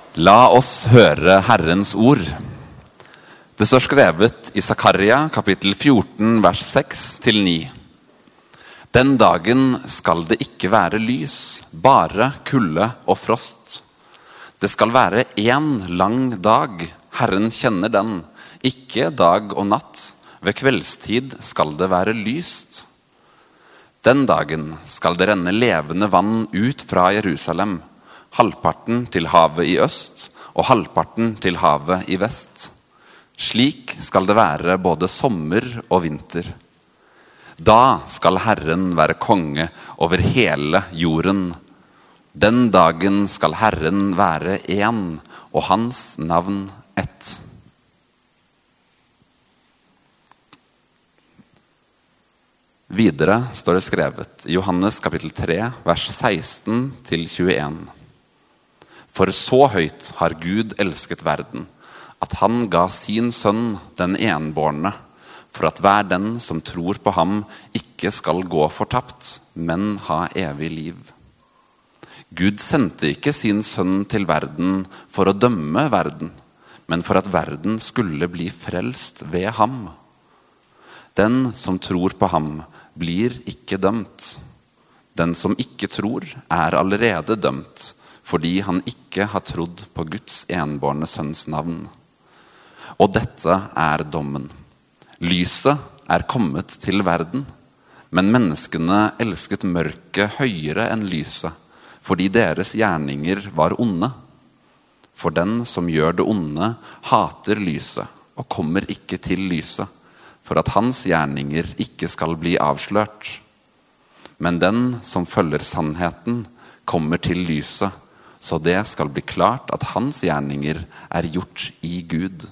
La oss høre Herrens ord. Det står skrevet i Zakaria kapittel 14 vers 6-9. Den dagen skal det ikke være lys, bare kulde og frost. Det skal være en lang dag, Herren kjenner den, ikke dag og natt. Ved kveldstid skal det være lyst. Den dagen skal det renne levende vann ut fra Jerusalem, halvparten til havet i øst og halvparten til havet i vest. Slik skal det være både sommer og vinter. Da skal Herren være konge over hele jorden. Den dagen skal Herren være én, og hans navn ett. Videre står det skrevet i Johannes kapittel 3, vers 16-21. For så høyt har Gud elsket verden, at han ga sin sønn, den enbårne, for at hver den som tror på ham ikke skal gå fortapt, men ha evig liv. Gud sendte ikke sin sønn til verden for å dømme verden, men for at verden skulle bli frelst ved ham. Den som tror på ham blir ikke dømt. Den som ikke tror er allerede dømt, fordi han ikke har trodd på Guds enbårne sønns navn. Og dette er dommen. Lyset er kommet til verden, men menneskene elsket mørket høyere enn lyset, fordi deres gjerninger var onde. For den som gjør det onde, hater lyset, og kommer ikke til lyset, for at hans gjerninger ikke skal bli avslørt. Men den som følger sannheten, kommer til lyset, så det skal bli klart at hans gjerninger er gjort i Gud.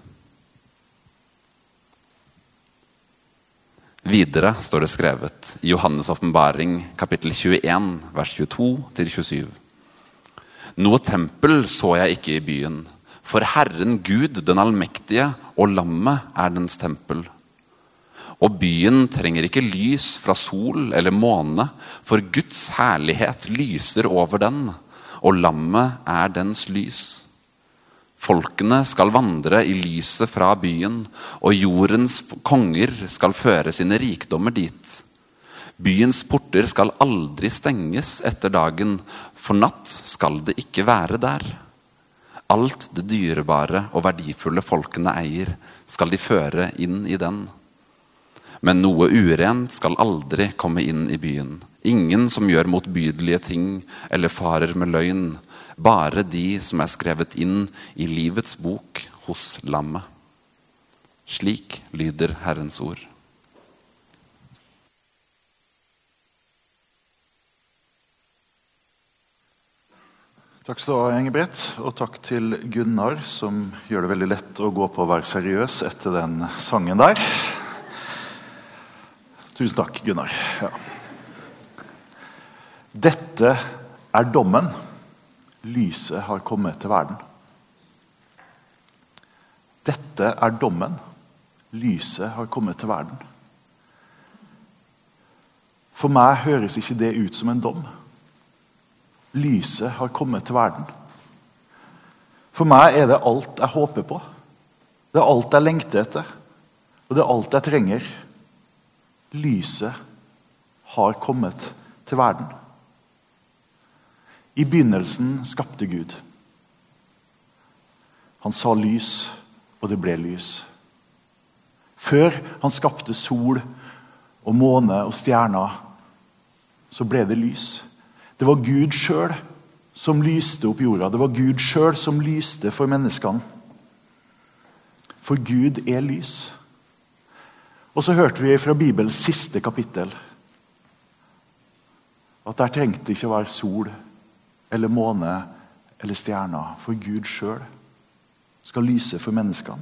Videre står det skrevet i Johannes åpenbaring kapittel 21, vers 22-27. Noe tempel så jeg ikke i byen, for Herren Gud, den allmektige, og lammet er dens tempel. Og byen trenger ikke lys fra sol eller måne, for Guds herlighet lyser over den, og lammet er dens lys. Folkene skal vandre i lyset fra byen, og jordens konger skal føre sine rikdommer dit. Byens porter skal aldri stenges etter dagen, for natt skal det ikke være der. Alt det dyrebare og verdifulle folkene eier, skal de føre inn i den. Men noe urent skal aldri komme inn i byen. Ingen som gjør motbydelige ting eller farer med løgn, bare de som er skrevet inn i livets bok hos lammet. Slik lyder Herrens ord. Takk skal du ha, Ingebrigt, og takk til Gunnar, som gjør det veldig lett å gå på å være seriøs etter den sangen der. Tusen takk, Gunnar. Ja. Dette er dommen. Lyset har kommet til verden. Dette er dommen. Lyset har kommet til verden. For meg høres ikke det ut som en dom. Lyset har kommet til verden. For meg er det alt jeg håper på. Det er alt jeg lengter etter. Og det er alt jeg trenger. Lyset har kommet til verden. I begynnelsen skapte Gud. Han sa lys, og det ble lys. Før han skapte sol og måne og stjerner, så ble det lys. Det var Gud selv som lyste opp jorda. Det var Gud selv som lyste for menneskene. For Gud er lys. Og så hørte vi fra Bibelens siste kapittel at der trengte ikke å være sol eller måne eller stjerner, for Gud selv skal lyse for menneskene.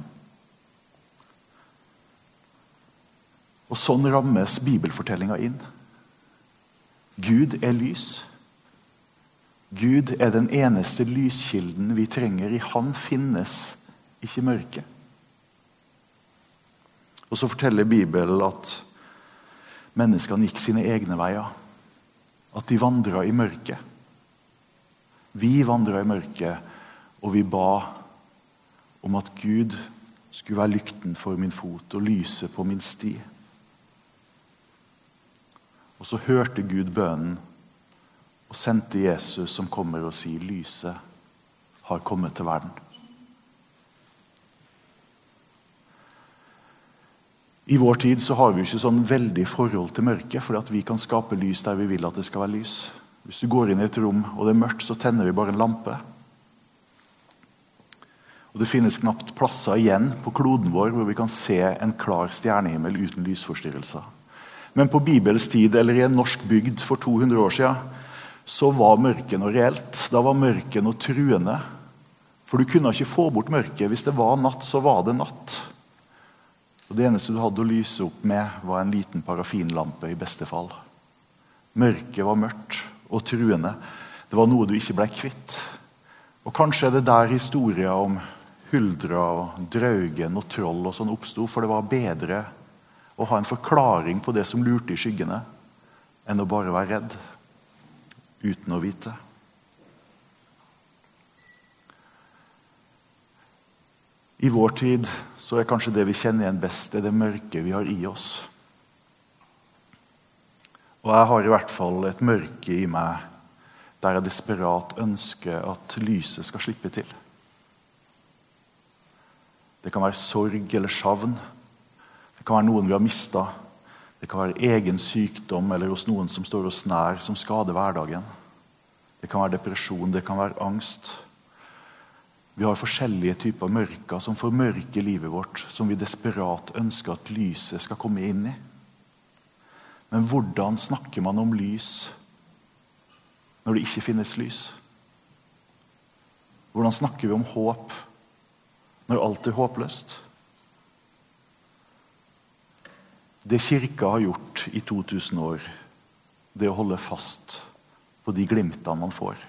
Og sånn rammes bibelfortellingen inn. Gud er lys. Gud er den eneste lyskilden vi trenger. I han finnes ikke mørke. Og så forteller Bibelen at menneskene gikk sine egne veier. At de vandret i mørket. Vi vandret i mørket, Og vi ba om at Gud skulle være lykten for min fot og lyse på min sti. Og så hørte Gud bønnen og sendte Jesus som kommer og sier, lyset har kommet til verden. I vår tid så har vi ikke sånn veldig forhold til mørket, for at vi kan skape lys der vi vil at det skal være lys. Hvis du går inn i et rom og det er mørkt, så tenner vi bare en lampe. Og det finnes knapt plasser igjen på kloden vår hvor vi kan se en klar stjernehimmel uten lysforstyrrelser. Men på Bibels tid, eller i en norsk bygd for 200 år siden, så var mørket noe reelt. Da var mørket noe truende. For du kunne ikke få bort mørket. Hvis det var natt, så var det natt. Og det eneste du hadde å lyse opp med, var en liten parafinlampe i beste fall. Mørket var mørkt og truende. Det var noe du ikke ble kvitt. Og kanskje er det der historien om huldra og draugen og troll og sånn oppstod, for det var bedre å ha en forklaring på det som lurte i skyggene, enn å bare være redd, uten å vite. I vår tid så er kanskje det vi kjenner igjen best, det mørke vi har i oss. Og jeg har i hvert fall et mørke i meg der jeg desperat ønsker at lyset skal slippe til. Det kan være sorg eller savn. Det kan være noen vi har mistet. Det kan være egen sykdom eller hos noen som står oss nær, som skader hverdagen. Det kan være depresjon, det kan være angst. Vi har forskjellige typer mørker som formørker livet vårt, som vi desperat ønsker at lyset skal komme inn i. Men hvordan snakker man om lys når det ikke finnes lys? Hvordan snakker vi om håp når alt er håpløst? Det kirka har gjort i 2000 år, det å holde fast på de glimtene man får.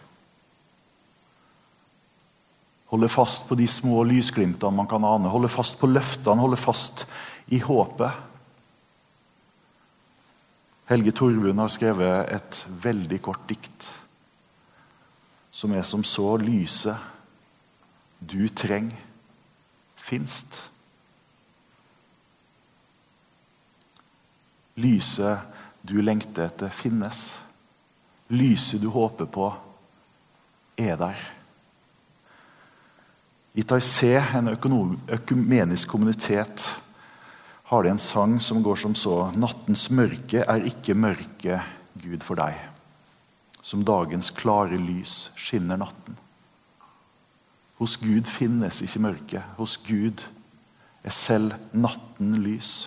Holde fast på de små lysglimtene man kan ane. Holde fast på løftene, holde fast i håpet. Helge Torvund har skrevet et veldig kort dikt som er som så: lyset du treng finst. Lyset du lengter etter finnes. Lyset du håper på er der. I Taizé, en økumenisk kommunitet, har de en sang som går som så: nattens mørke er ikke mørke, Gud, for deg. Som dagens klare lys skinner natten. Hos Gud finnes ikke mørke. Hos Gud er selv natten lys.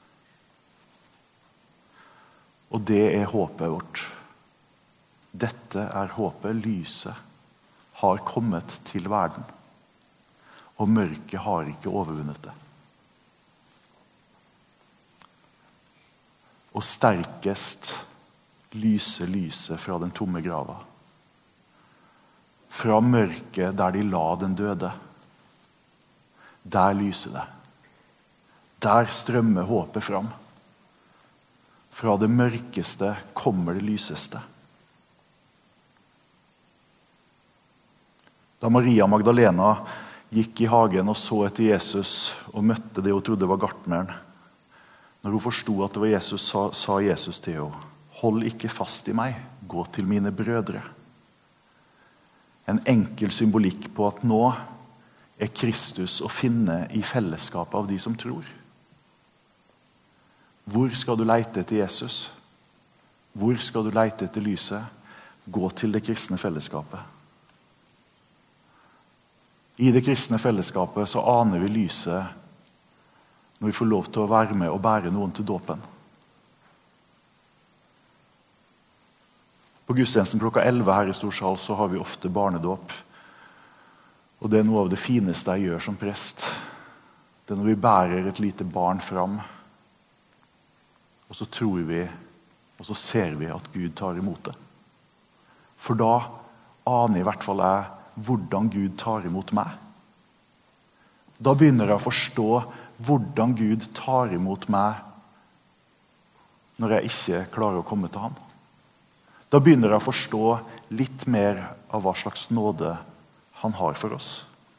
Og det er håpet vårt. Dette er håpet. Lyset har kommet til verden. Og mørket har ikke overvunnet det. Og sterkest lyser lyset fra den tomme grava. Fra mørket der de la den døde. Der lyser det. Der strømmer håpet fram. Fra det mørkeste kommer det lyseste. Da Maria Magdalena gikk i hagen og så etter Jesus og møtte det hun trodde var gartneren, når hun forstod at det var Jesus, sa Jesus til henne: hold ikke fast i meg, gå til mine brødre. En enkel symbolikk på at nå er Kristus å finne i fellesskapet av de som tror. Hvor skal du leite etter Jesus? Hvor skal du leite etter lyset? Gå til det kristne fellesskapet. I det kristne fellesskapet så aner vi lyset når vi får lov til å være med og bære noen til dåpen. På gudstjenesten klokka 11 her i Storsal så har vi ofte barnedåp. Og det er noe av det fineste jeg gjør som prest. Det er når vi bærer et lite barn fram, og så tror vi, og så ser vi at Gud tar imot det. For da aner i hvert fall jeg hvordan Gud tar imot meg. Da begynner jeg å forstå hvordan Gud tar imot meg når jeg ikke klarer å komme til ham. Da begynner jeg å forstå litt mer av hva slags nåde han har for oss.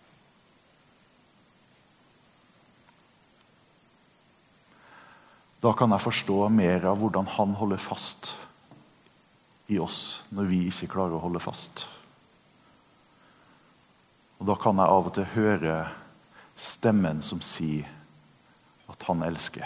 Da kan jeg forstå mer av hvordan han holder fast i oss når vi ikke klarer å holde fast. Og da kan jeg av og til høre stemmen som sier at han elsker.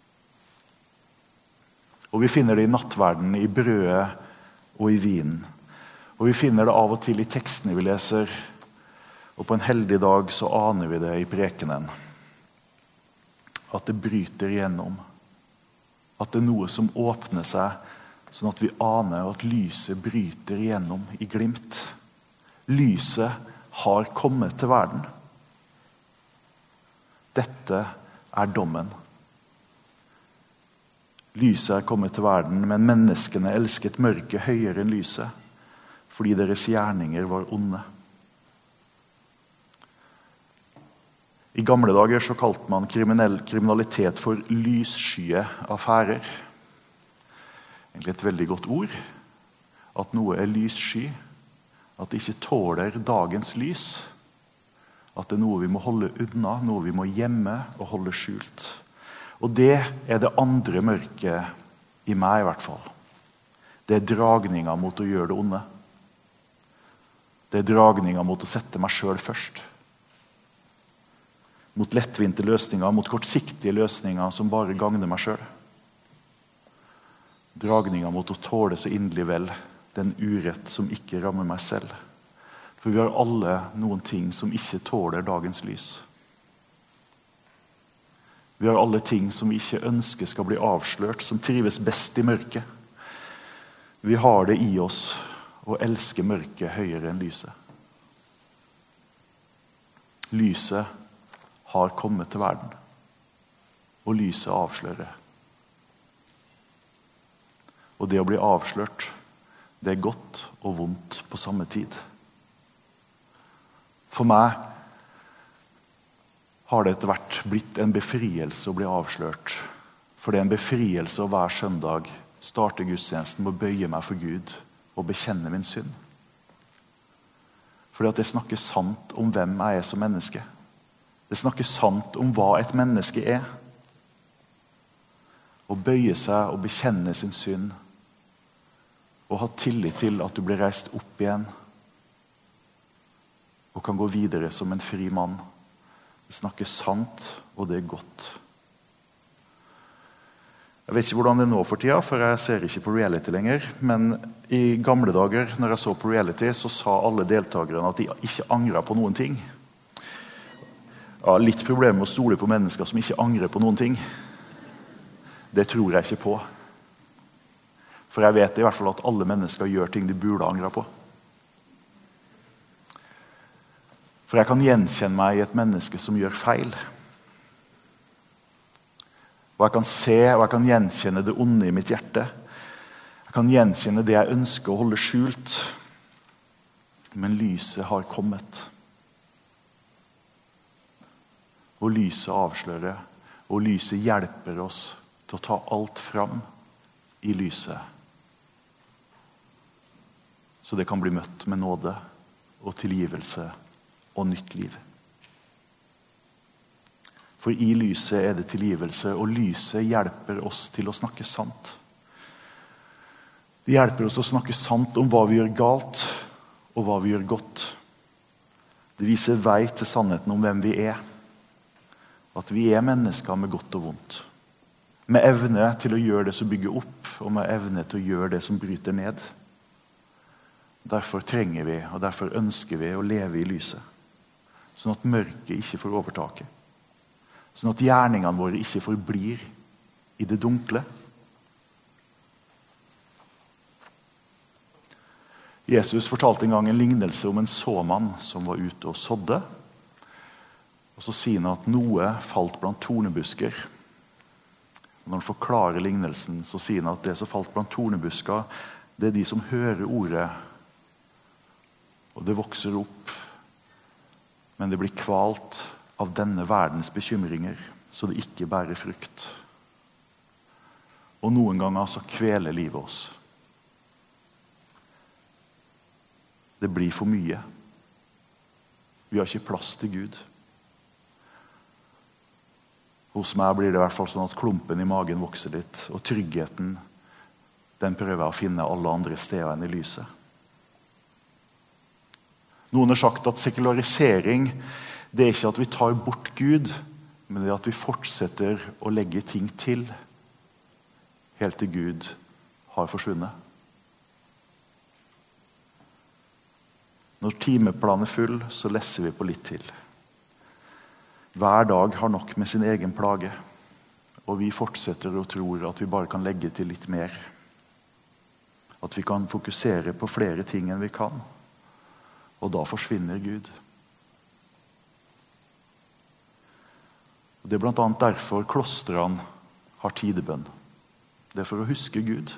Og vi finner det i nattverden, i brødet og i vinen. Og vi finner det av og til i tekstene vi leser. Og på en heldig dag så aner vi det i prekenen. At det bryter igjennom. At det er noe som åpner seg, sånn at vi aner at lyset bryter igjennom i glimt. Lyset har kommet til verden. Dette er dommen. Lyset er kommet til verden, men menneskene elsket mørket høyere enn lyset, fordi deres gjerninger var onde. I gamle dager så kalte man kriminalitet for lysskye affærer. Egentlig et veldig godt ord. At noe er lyssky. At det ikke tåler dagens lys. At det er noe vi må holde unna, noe vi må gjemme og holde skjult. Og det er det andre mørket i meg i hvert fall. Det er dragninga mot å gjøre det onde. Det er dragninga mot å sette meg selv først. Mot lettvinte løsninger, mot kortsiktige løsninger som bare gagner meg selv. Dragninga mot å tåle så inderlig vel den urett som ikke rammer meg selv. For vi har alle noen ting som ikke tåler dagens lys. Vi har alle ting som vi ikke ønsker skal bli avslørt, som trives best i mørket. Vi har det i oss å elske mørket høyere enn lyset. Lyset har kommet til verden, og lyset avslører. Og det å bli avslørt, det er godt og vondt på samme tid. For meg har det etter hvert blitt en befrielse å bli avslørt. For det er en befrielse å hver søndag starte gudstjenesten med å bøye meg for Gud og bekjenne min synd. Fordi at det snakker sant om hvem jeg er som menneske. Det snakker sant om hva et menneske er. Å bøye seg og bekjenne sin synd. Og ha tillit til at du blir reist opp igjen. Og kan gå videre som en fri mann. Det snakker sant, og det er godt. Jeg vet ikke hvordan det er nå for tida, for jeg ser ikke på reality lenger. Men i gamle dager, når jeg så på reality, så sa alle deltakerne at de ikke angret på noen ting. Ja, litt problem med å stole på mennesker som ikke angrer på noen ting. Det tror jeg ikke på. For jeg vet i hvert fall at alle mennesker gjør ting de burde angre på. For jeg kan gjenkjenne meg i et menneske som gjør feil. Og jeg kan se og jeg kan gjenkjenne det onde i mitt hjerte. Jeg kan gjenkjenne det jeg ønsker å holde skjult. Men lyset har kommet. Og lyset avslører, og lyset hjelper oss til å ta alt fram i lyset. Så det kan bli møtt med nåde og tilgivelse og nytt liv. For i lyset er det tilgivelse, og lyset hjelper oss til å snakke sant. Det hjelper oss å snakke sant om hva vi gjør galt, og hva vi gjør godt. Det viser vei til sannheten om hvem vi er. At vi er mennesker med godt og vondt. Med evne til å gjøre det som bygger opp, og med evne til å gjøre det som bryter ned. Derfor trenger vi, og derfor ønsker vi å leve i lyset. Sånn at mørket ikke får overtaket. Sånn at gjerningene våre ikke forblir i det dunkle. Jesus fortalte en gang en lignelse om en såmann som var ute og sådde. Og så sier han at noe falt blant tornebusker. Og når han forklarer lignelsen, så sier han at det som falt blant tornebusker, det er de som hører ordet. Og det vokser opp. Men det blir kvalt av denne verdens bekymringer, så det ikke bærer frukt. Og noen ganger så kveler livet oss. Det blir for mye. Vi har ikke plass til Gud. Hos meg blir det i hvert fall sånn at klumpen i magen vokser litt, og tryggheten, den prøver jeg å finne alle andre steder enn i lyset. Noen har sagt at sekularisering, det er ikke at vi tar bort Gud, men det er at vi fortsetter å legge ting til, helt til Gud har forsvunnet. Når timeplanen er full, så lesser vi på litt til. Hver dag har nok med sin egen plage, og vi fortsetter og tror at vi bare kan legge til litt mer. At vi kan fokusere på flere ting enn vi kan, og da forsvinner Gud. Det er blant annet derfor klostrene har tidebønn. Det er for å huske Gud.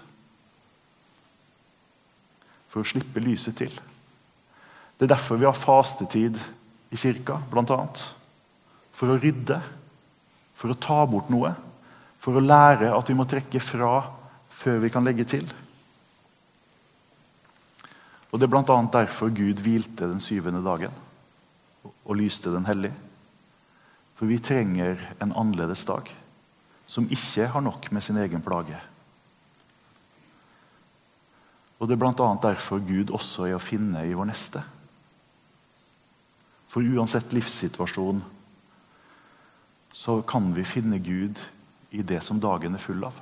For å slippe lyset til. Det er derfor vi har fastetid i kirka, blant annet. For å rydde, for å ta bort noe, for å lære at vi må trekke fra før vi kan legge til. Og det er blant annet derfor Gud hvilte den 7. dagen og lyste den hellig. For vi trenger en annerledes dag, som ikke har nok med sin egen plage. Og det er blant annet derfor Gud også er å finne i vår neste. For uansett livssituasjon, så kan vi finne Gud i det som dagen er full av.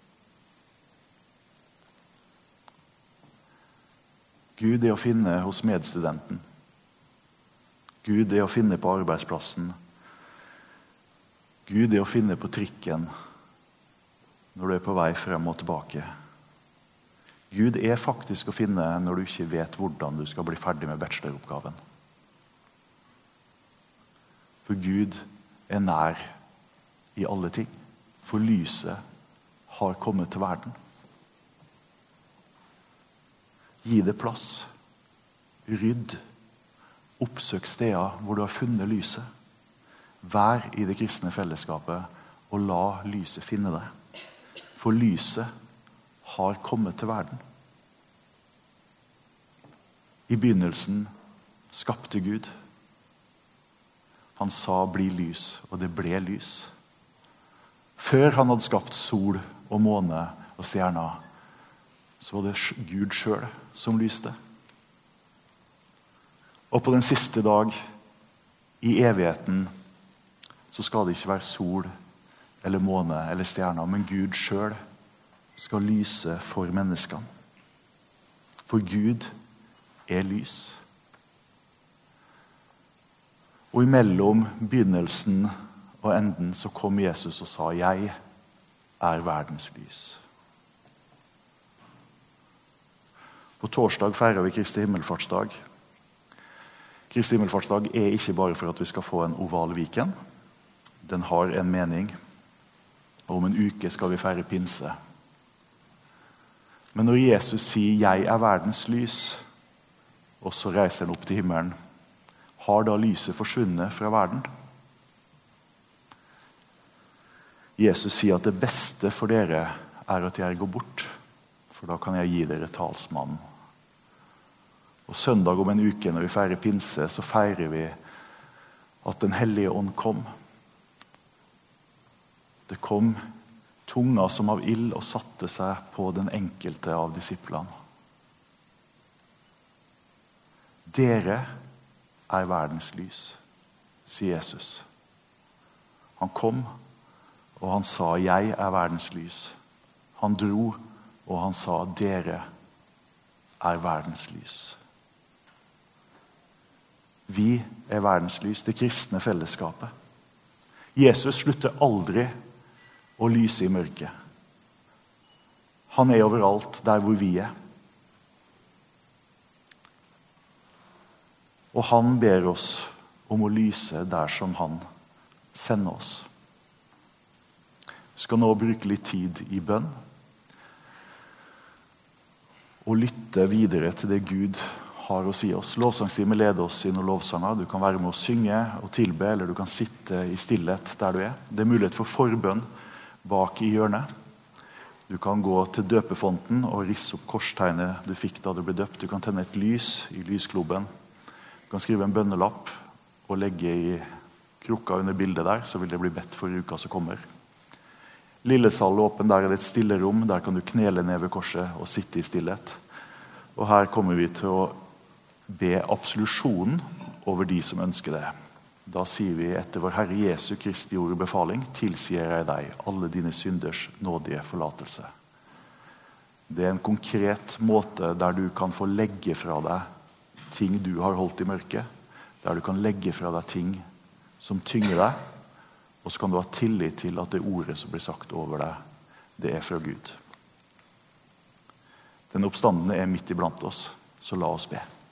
Gud er å finne hos medstudenten. Gud er å finne på arbeidsplassen. Gud er å finne på trikken når du er på vei frem og tilbake. Gud er faktisk å finne når du ikke vet hvordan du skal bli ferdig med bacheloroppgaven. For Gud er nær i alle ting. For lyset har kommet til verden. Gi det plass. Rydd. Oppsøk steder hvor du har funnet lyset. Vær i det kristne fellesskapet og la lyset finne deg. For lyset har kommet til verden. I begynnelsen skapte Gud. Han sa 'bli lys', og det ble lys. Før han hadde skapt sol og måne og stjerner, så var det Gud selv som lyste. Og på den siste dag, i evigheten, så skal det ikke være sol eller måne eller stjerner, men Gud selv skal lyse for menneskene. For Gud er lys. Og imellom begynnelsen og enden så kom Jesus og sa 'Jeg er verdens lys'. På torsdag feirer vi Kristi himmelfartsdag. Kristi himmelfartsdag er ikke bare for at vi skal få en oval Viken. Den har en mening. Og om en uke skal vi feire pinse. Men når Jesus sier 'Jeg er verdens lys', og så reiser han opp til himmelen, har da lyset forsvunnet fra verden? Jesus sier at det beste for dere er at jeg går bort, for da kan jeg gi dere talsmannen. Og søndag om en uke når vi feirer pinse, så feirer vi at den hellige ånd kom. Det kom tunga som av ild og satte seg på den enkelte av disiplene. Dere er verdens lys, sier Jesus. Han kom, og han sa 'Jeg er verdens lys'. Han dro, og han sa 'Dere er verdens lys'. Vi er verdens lys, det kristne fellesskapet. Jesus slutter aldri å lyse i mørket. Han er overalt der hvor vi er. Og han ber oss om å lyse der som han sender oss. Vi skal nå bruke litt tid i bønn og lytte videre til det Gud har å si oss. Lovsangstimen leder oss i noen lovsanger. Du kan være med å synge og tilbe, eller du kan sitte i stillhet der du er. Det er mulighet for forbønn bak i hjørnet. Du kan gå til døpefonten og risse opp korstegnet du fikk da du ble døpt. Du kan tenne et lys i lysklubben. Du kan skrive en bønnelapp og legge i krukka under bildet der, så vil det bli bedt for uka som kommer. Lillesal åpen, der det et stille rom, der kan du knele ned ved korset og sitte i stillhet. Og her kommer vi til å be absolusjonen over de som ønsker det. Da sier vi etter vår Herre Jesu Kristi ord og befaling, tilsier jeg deg alle dine synders nådige forlatelse. Det er en konkret måte der du kan få legge fra deg ting du har holdt i mørket, der du kan legge fra deg ting som tynger deg, og så kan du ha tillit til at det ordet som blir sagt over deg, det er fra Gud. Den oppstandende er midt iblant oss, så la oss be.